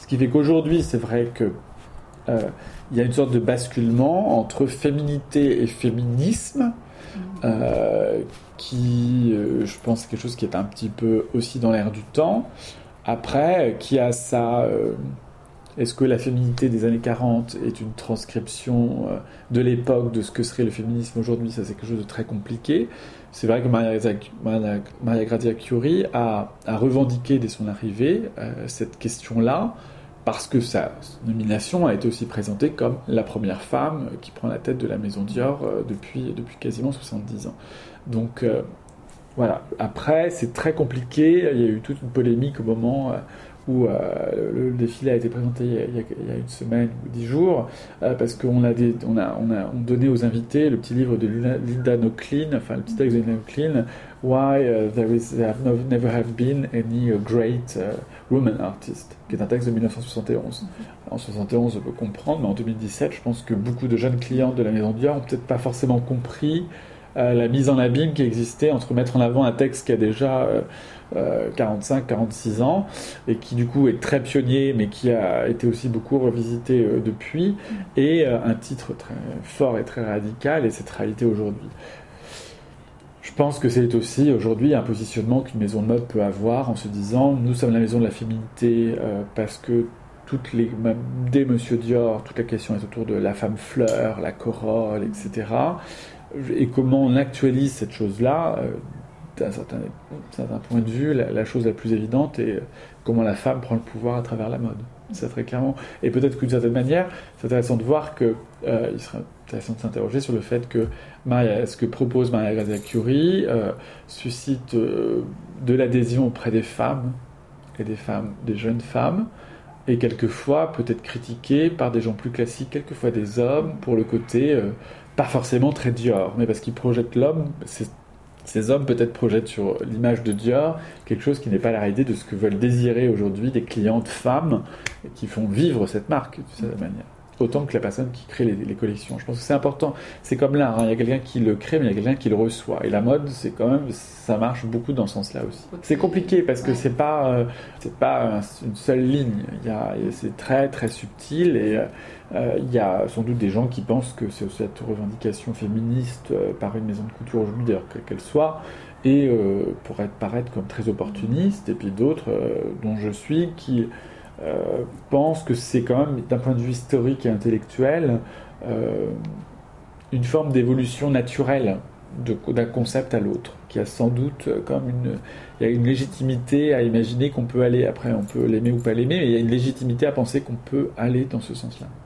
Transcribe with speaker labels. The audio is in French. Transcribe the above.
Speaker 1: Ce qui fait qu'aujourd'hui, c'est vrai que il y a une sorte de basculement entre féminité et féminisme, qui, je pense, est quelque chose qui est un petit peu aussi dans l'air du temps. Après, qui a ça... est-ce que la féminité des années 40 est une transcription de l'époque de ce que serait le féminisme aujourd'hui? Ça, c'est quelque chose de très compliqué. C'est vrai que Maria Grazia Chiuri a revendiqué dès son arrivée cette question-là, parce que sa nomination a été aussi présentée comme la première femme qui prend la tête de la maison Dior depuis quasiment 70 ans. Donc voilà. Après, c'est très compliqué. Il y a eu toute une polémique au moment où le défilé a été présenté il y a une semaine ou 10 jours, parce qu'on on donnait aux invités le petit livre de Linda Nochlin, enfin le petit texte de Linda Nochlin, Why never have been any great woman artist, qui est un texte de 1971. En 71, on peut comprendre, mais en 2017, je pense que beaucoup de jeunes clients de la maison Dior ont peut-être pas forcément compris la mise en abîme qui existait entre mettre en avant un texte qui a déjà 45-46 ans et qui du coup est très pionnier mais qui a été aussi beaucoup revisité depuis, et un titre très fort et très radical, et cette réalité aujourd'hui. Je pense que c'est aussi aujourd'hui un positionnement qu'une maison de mode peut avoir en se disant nous sommes la maison de la féminité, parce que dès Monsieur Dior, toute la question est autour de la femme fleur, la corolle, etc. Et comment on actualise cette chose-là, d'un certain point de vue, la chose la plus évidente est comment la femme prend le pouvoir à travers la mode. Ça, très clairement. Et peut-être qu'une certaine manière, c'est intéressant de voir que il serait intéressant de s'interroger sur le fait que ce que propose Maria Grazia Chiuri suscite de l'adhésion auprès des femmes, et des jeunes femmes, et quelquefois peut être critiqué par des gens plus classiques, quelquefois des hommes, pour le côté pas forcément très Dior, mais parce qu'ils projettent l'homme, ces hommes peut-être projettent sur l'image de Dior quelque chose qui n'est pas la réalité de ce que veulent désirer aujourd'hui des clientes femmes qui font vivre cette marque de cette manière. Autant que la personne qui crée les collections. Je pense que c'est important. C'est comme l'art, il y a quelqu'un qui le crée, mais il y a quelqu'un qui le reçoit. Et la mode, c'est quand même, ça marche beaucoup dans ce sens-là aussi. C'est compliqué parce que c'est pas une seule ligne. C'est très très subtil, et il y a sans doute des gens qui pensent que c'est cette revendication féministe par une maison de couture aujourd'hui, d'ailleurs quelle qu'elle soit, et pourrait paraître comme très opportuniste, et puis d'autres, dont je suis, qui pense que c'est quand même, d'un point de vue historique et intellectuel, une forme d'évolution naturelle d'un concept à l'autre, qui a sans doute comme il y a une légitimité à imaginer qu'on peut aller, après on peut l'aimer ou pas l'aimer, mais il y a une légitimité à penser qu'on peut aller dans ce sens-là.